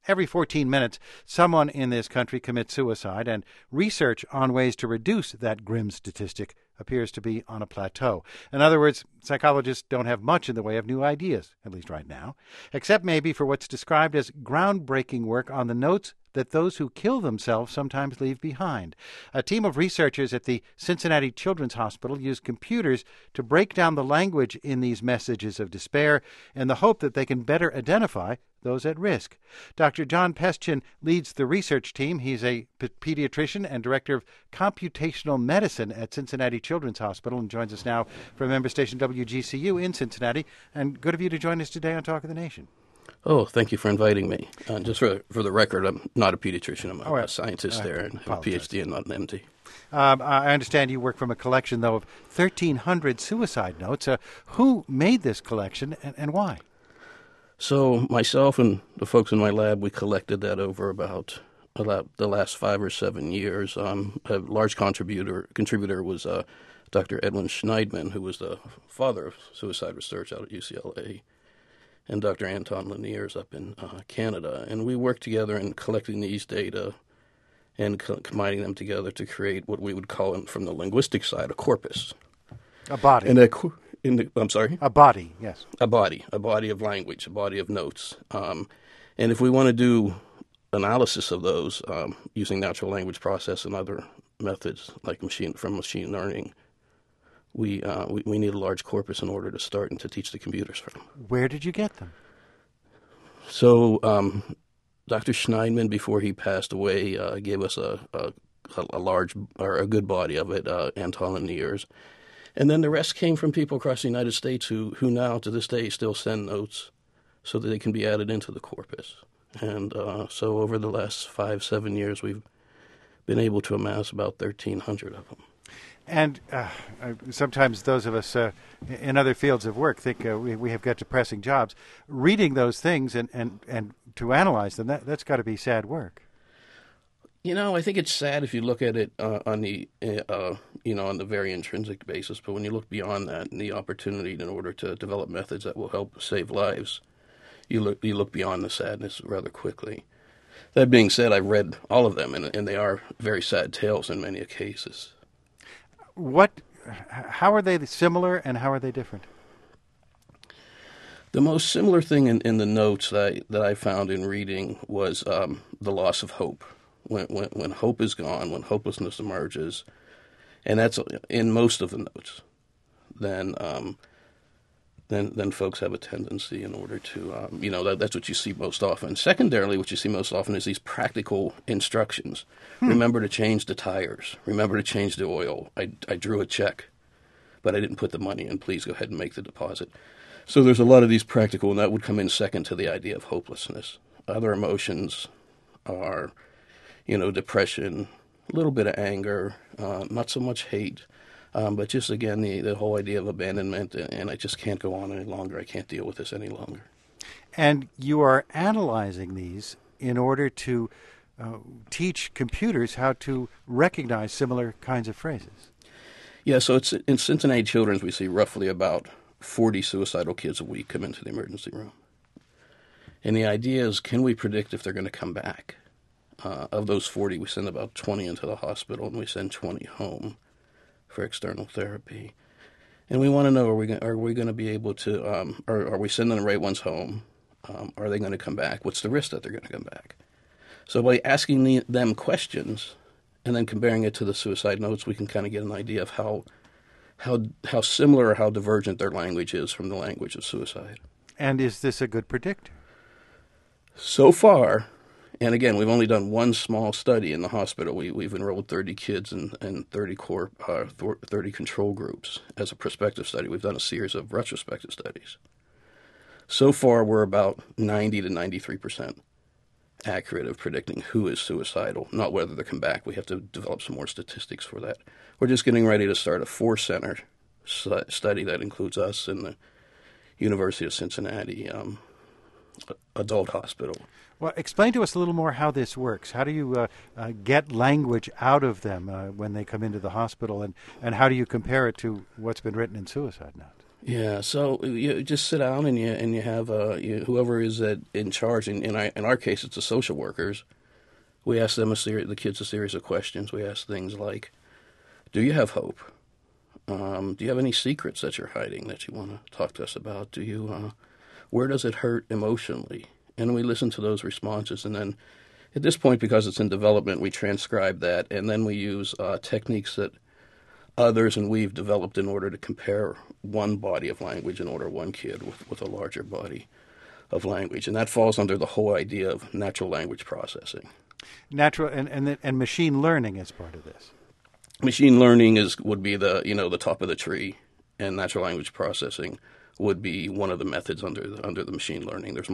every 14 minutes, someone in this country commits suicide, and research on ways to reduce that grim statistic appears to be on a plateau. In other words, psychologists don't have much in the way of new ideas, at least right now, except maybe for what's described as groundbreaking work on the notes that those who kill themselves sometimes leave behind. A team of researchers at the Cincinnati Children's Hospital used computers to break down the language in these messages of despair in the hope that they can better identify those at risk. Dr. John Pestchin leads the research team. He's a pediatrician and director of computational medicine at Cincinnati Children's Hospital and joins us now from member station WGCU in Cincinnati. And good of you to join us today on Talk of the Nation. Oh, thank you for inviting me. Just for the record, I'm not a pediatrician. I'm a scientist there and have a PhD and not an MD. I understand you work from a collection, though, of 1,300 suicide notes. Who made this collection and why? So myself and the folks in my lab, we collected that over about the last 5 or 7 years. A large contributor was Dr. Edwin Schneidman, who was the father of suicide research out at UCLA. And Dr. Anton Laniers up in Canada. And we worked together in collecting these data and combining them together to create what we would call, from the linguistic side, a corpus. A body. I'm sorry? A body, yes. A body of language, a body of notes. And if we want to do analysis of those using natural language process and other methods like machine learning, we need a large corpus in order to start and to teach the computers from. Where did you get them? So Dr. Schneidman, before he passed away, gave us a large or a good body of it, Anton Laniers. And then the rest came from people across the United States who now to this day still send notes so that they can be added into the corpus. And so over the last 5-7 years, we've been able to amass about 1,300 of them. And sometimes those of us in other fields of work think we have got depressing jobs. Reading those things and to analyze them, that's got to be sad work. You know, I think it's sad if you look at it on the on the very intrinsic basis. But when you look beyond that and the opportunity in order to develop methods that will help save lives, you look beyond the sadness rather quickly. That being said, I've read all of them, and they are very sad tales in many cases. How are they similar and how are they different? The most similar thing in the notes that I found in reading was the loss of hope. When hope is gone, when hopelessness emerges, and that's in most of the notes, then folks have a tendency in order to, that's what you see most often. Secondarily, what you see most often is these practical instructions. Remember to change the tires. Remember to change the oil. I drew a check, but I didn't put the money in. Please go ahead and make the deposit. So there's a lot of these practical, and that would come in second to the idea of hopelessness. Other emotions are, depression, a little bit of anger, not so much hate. But just, again, the whole idea of abandonment, and I just can't go on any longer. I can't deal with this any longer. And you are analyzing these in order to teach computers how to recognize similar kinds of phrases. Yeah, so it's in Cincinnati Children's, we see roughly about 40 suicidal kids a week come into the emergency room. And the idea is, can we predict if they're going to come back? Of those 40, we send about 20 into the hospital, and we send 20 home for external therapy. And we want to know, are we going to be able to, are we sending the right ones home? Are they going to come back? What's the risk that they're going to come back? So by asking them questions and then comparing it to the suicide notes, we can kind of get an idea of how similar or how divergent their language is from the language of suicide. And is this a good predictor? So far, and again, we've only done one small study in the hospital. We've enrolled 30 kids and 30 control groups as a prospective study. We've done a series of retrospective studies. So far, we're about 90 to 93% accurate of predicting who is suicidal, not whether they come back. We have to develop some more statistics for that. We're just getting ready to start a 4-center study that includes us and the University of Cincinnati Adult Hospital. Well, explain to us a little more how this works. How do you get language out of them when they come into the hospital, and how do you compare it to what's been written in suicide notes? Yeah, so you just sit down and you have whoever is in charge. In our case, it's the social workers. We ask them the kids a series of questions. We ask things like, "Do you have hope? Do you have any secrets that you're hiding that you want to talk to us about? Where does it hurt emotionally?" And we listen to those responses, and then at this point, because it's in development, we transcribe that, and then we use techniques that others and we've developed in order to compare one body of language in order one kid with a larger body of language. And that falls under the whole idea of natural language processing. Natural and machine learning is part of this. Machine learning would be the top of the tree, and natural language processing would be one of the methods under the machine learning. There's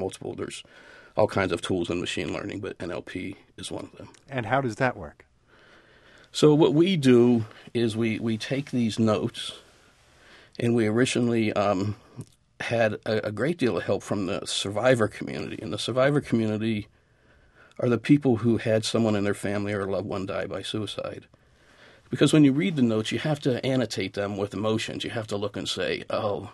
all kinds of tools in machine learning, but NLP is one of them. And how does that work? So what we do is we take these notes, and we originally had a great deal of help from the survivor community. And the survivor community are the people who had someone in their family or a loved one die by suicide. Because when you read the notes, you have to annotate them with emotions. You have to look and say, "Oh,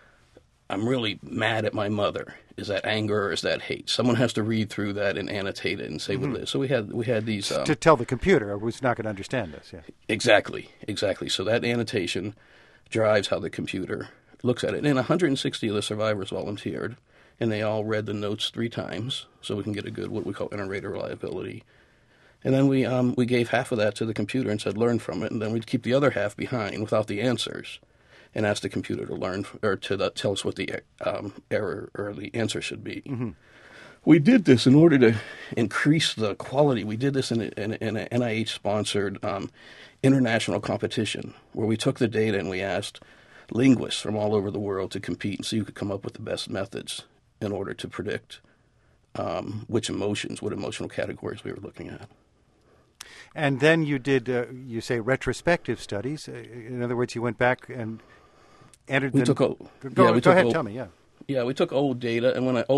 I'm really mad at my mother." Is that anger or is that hate? Someone has to read through that and annotate it and say what it is. So we had these to tell the computer who's not going to understand this. Yeah. Exactly. So that annotation drives how the computer looks at it. And 160 of the survivors volunteered, and they all read the notes 3 times, so we can get a good what we call inter-rater reliability. And then we gave half of that to the computer and said learn from it, and then we'd keep the other half behind without the answers, and ask the computer to learn or to tell us what the error or the answer should be. Mm-hmm. We did this in order to increase the quality. We did this in an NIH-sponsored international competition where we took the data and we asked linguists from all over the world to compete and see who could come up with the best methods in order to predict what emotional categories we were looking at. And then you did, you say, retrospective studies. In other words, you went back and entered. Go ahead. Tell me. Yeah. Yeah, we took old data, and when it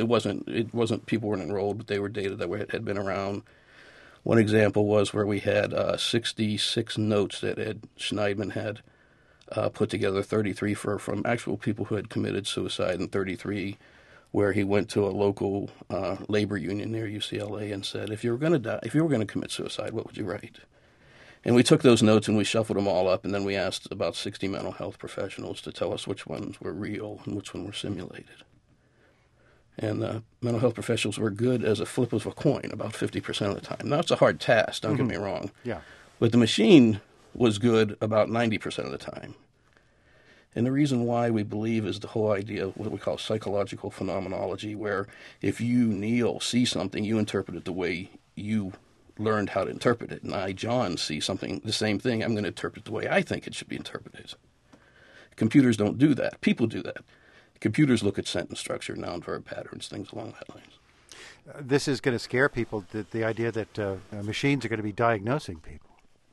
wasn't people weren't enrolled, but they were data that had been around. One example was where we had 66 notes that Ed Schneidman had put together, 33 from actual people who had committed suicide, and 33 where he went to a local labor union near UCLA and said, if you were going to commit suicide, what would you write? And we took those notes and we shuffled them all up, and then we asked about 60 mental health professionals to tell us which ones were real and which ones were simulated. And mental health professionals were good as a flip of a coin about 50% of the time. Now, it's a hard task, don't get me wrong. Yeah. But the machine was good about 90% of the time. And the reason why we believe is the whole idea of what we call psychological phenomenology, where if you, Neil, see something, you interpret it the way you learned how to interpret it. And I, John, see something, the same thing, I'm going to interpret the way I think it should be interpreted. Computers don't do that. People do that. Computers look at sentence structure, noun, verb patterns, things along that lines. This is going to scare people, the idea that machines are going to be diagnosing people.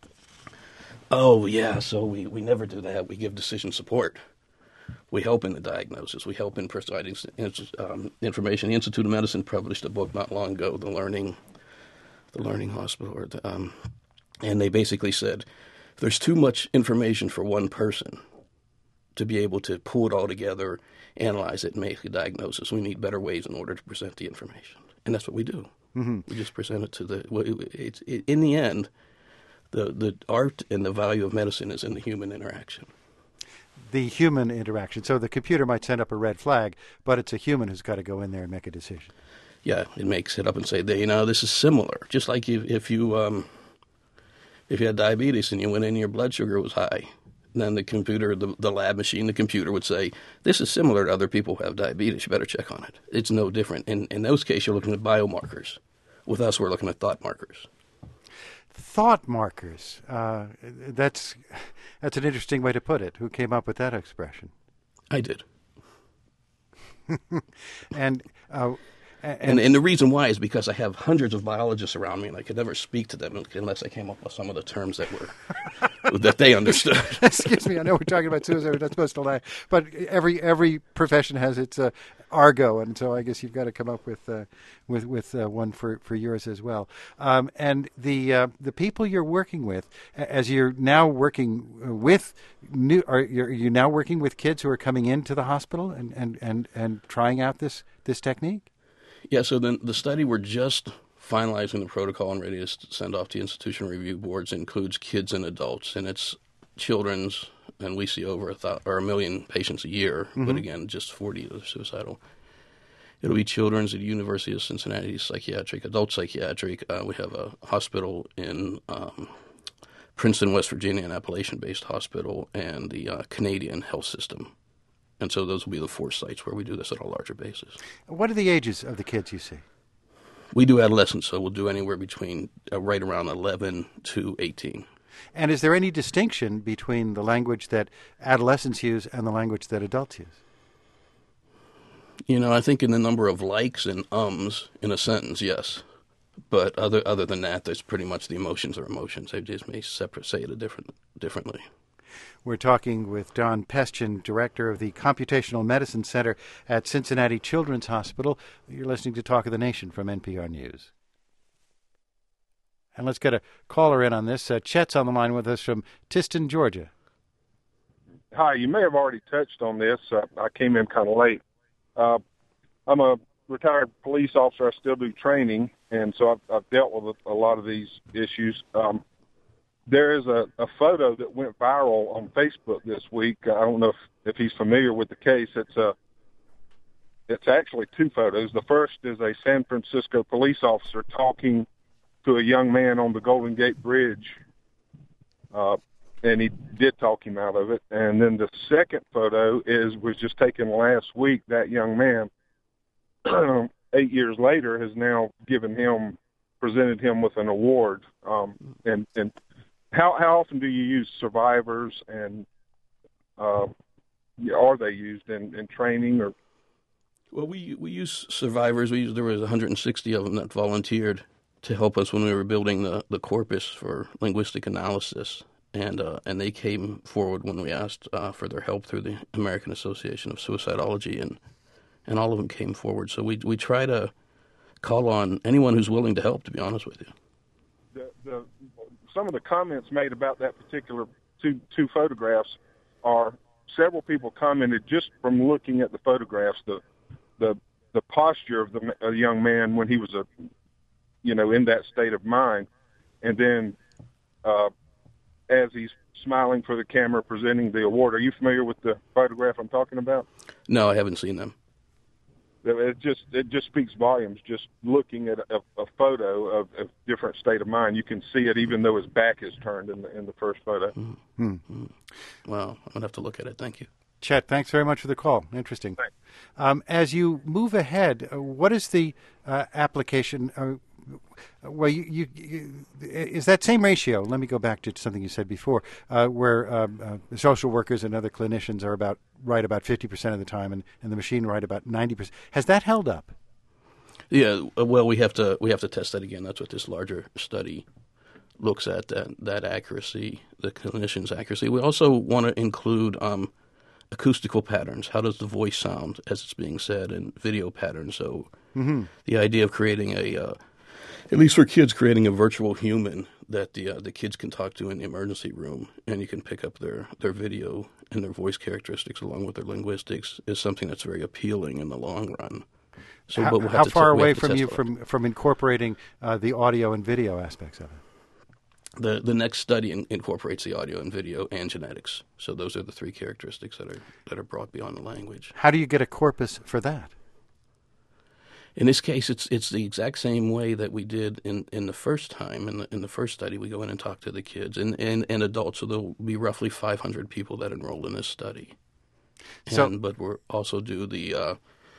Oh, yeah, so we never do that. We give decision support. We help in the diagnosis. We help in providing information. The Institute of Medicine published a book not long ago, The Learning Hospital, and they basically said, if there's too much information for one person to be able to pull it all together, analyze it, and make a diagnosis, we need better ways in order to present the information. And that's what we do. Mm-hmm. We just present it to in the end, the art and the value of medicine is in the human interaction. The human interaction. So the computer might send up a red flag, but it's a human who's got to go in there and make a decision. Yeah, it makes it up and say, this is similar. Just like if you had diabetes and you went in, your blood sugar was high, then the computer, the lab machine, the computer would say, this is similar to other people who have diabetes. You better check on it. It's no different. In those cases, you're looking at biomarkers. With us, we're looking at thought markers. Thought markers. That's an interesting way to put it. Who came up with that expression? I did. And the reason why is because I have hundreds of biologists around me, and I could never speak to them unless I came up with some of the terms that were that they understood. Excuse me, I know we're talking about suicide. We're not supposed to lie, but every profession has its argot, and so I guess you've got to come up with one for yours as well. And the people you're working with, as you're now working with are you now working with kids who are coming into the hospital and trying out this technique? Yeah. So then the study we're just finalizing the protocol and ready to send off to institution review boards includes kids and adults, and it's children's, and we see over 1 million patients a year, but again, just 40 are suicidal. It'll be children's at the University of Cincinnati psychiatric, adult psychiatric. We have a hospital in Princeton, West Virginia, an Appalachian-based hospital, and the Canadian health system. And so those will be the 4 sites where we do this at a larger basis. What are the ages of the kids you see? We do adolescents, so we'll do anywhere between right around 11 to 18. And is there any distinction between the language that adolescents use and the language that adults use? You know, I think in the number of likes and ums in a sentence, yes. But other than that, there's pretty much the emotions are emotions. They just may say it differently. We're talking with Don Pestjen, director of the Computational Medicine Center at Cincinnati Children's Hospital. You're listening to Talk of the Nation from NPR News. And let's get a caller in on this. Chet's on the line with us from Tiston, Georgia. Hi, you may have already touched on this. I came in kind of late. I'm a retired police officer. I still do training, and so I've dealt with a lot of these issues. There is a photo that went viral on Facebook this week. I don't know if he's familiar with the case. It's actually 2 photos. The first is a San Francisco police officer talking to a young man on the Golden Gate Bridge, and he did talk him out of it. And then the second photo was just taken last week. That young man, 8 years later, has now presented him with an award. And how often do you use survivors, and are they used in training or? Well, we use survivors. There was 160 of them that volunteered to help us when we were building the corpus for linguistic analysis, and they came forward when we asked for their help through the American Association of Suicidology, and all of them came forward. So we try to call on anyone who's willing to help, to be honest with you. Some of the comments made about that particular two photographs are several people commented just from looking at the photographs, the posture of the young man when he was in that state of mind, and then as he's smiling for the camera presenting the award. Are you familiar with the photograph I'm talking about? No, I haven't seen them. It just speaks volumes. Just looking at a photo of a different state of mind, you can see it even though his back is turned in the first photo. Mm-hmm. Well, I'm gonna have to look at it. Thank you, Chet. Thanks very much for the call. Interesting. As you move ahead, what is the application? Well, is that same ratio? Let me go back to something you said before, where social workers and other clinicians are about 50% of the time, and the machine right about 90%. Has that held up? Yeah. Well, we have to test that again. That's what this larger study looks at, that accuracy, the clinician's accuracy. We also want to include acoustical patterns. How does the voice sound as it's being said, and video patterns. So the idea of creating at least for kids, creating a virtual human that the kids can talk to in the emergency room, and you can pick up their video and their voice characteristics along with their linguistics, is something that's very appealing in the long run. So, how far away from you from incorporating the audio and video aspects of it? The next study incorporates the audio and video and genetics. So those are the 3 characteristics that are brought beyond the language. How do you get a corpus for that? In this case, it's the exact same way that we did in the first time. In the first study, we go in and talk to the kids and adults. So there'll be roughly 500 people that enroll in this study. But we'll also do the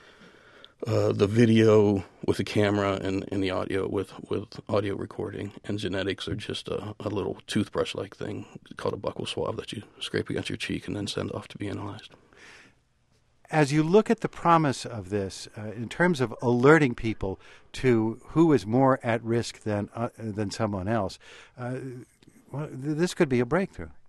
video with the camera and the audio with audio recording. And genetics are just a little toothbrush-like thing called a buccal swab that you scrape against your cheek and then send off to be analyzed. As you look at the promise of this, in terms of alerting people to who is more at risk than someone else, this could be a breakthrough.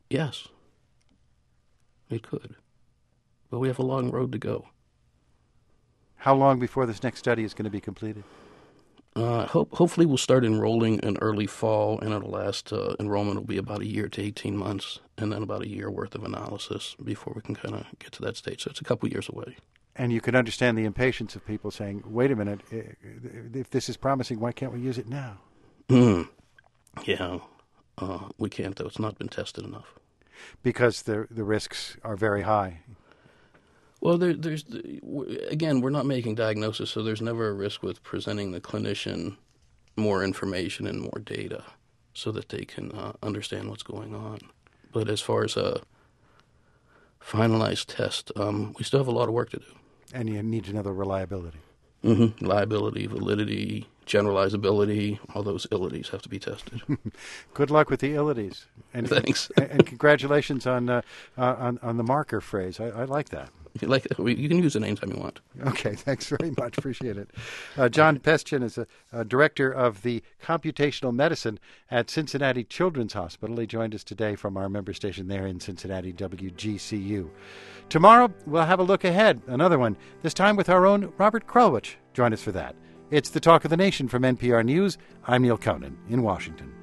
Yes, it could. But we have a long road to go. How long before this next study is going to be completed? Hopefully we'll start enrolling in early fall, and it'll last, enrollment will be about a year to 18 months, and then about a year worth of analysis before we can kind of get to that stage. So it's a couple years away. And you can understand the impatience of people saying, wait a minute, if this is promising, why can't we use it now? Yeah, we can't, though. It's not been tested enough. Because the risks are very high. Well, again, we're not making diagnosis, so there's never a risk with presenting the clinician more information and more data so that they can understand what's going on. But as far as a finalized test, we still have a lot of work to do. And you need another reliability. Mm-hmm. Reliability, validity, generalizability, all those illities have to be tested. Good luck with the illities. And, Thanks. And congratulations on the marker phrase. I like that. You can use it anytime you want. Okay, thanks very much. Appreciate it. John Pestchen is a director of the computational medicine at Cincinnati Children's Hospital. He joined us today from our member station there in Cincinnati, WGCU. Tomorrow, we'll have a look ahead, another one, this time with our own Robert Krulwich. Join us for that. It's the Talk of the Nation from NPR News. I'm Neil Conan in Washington.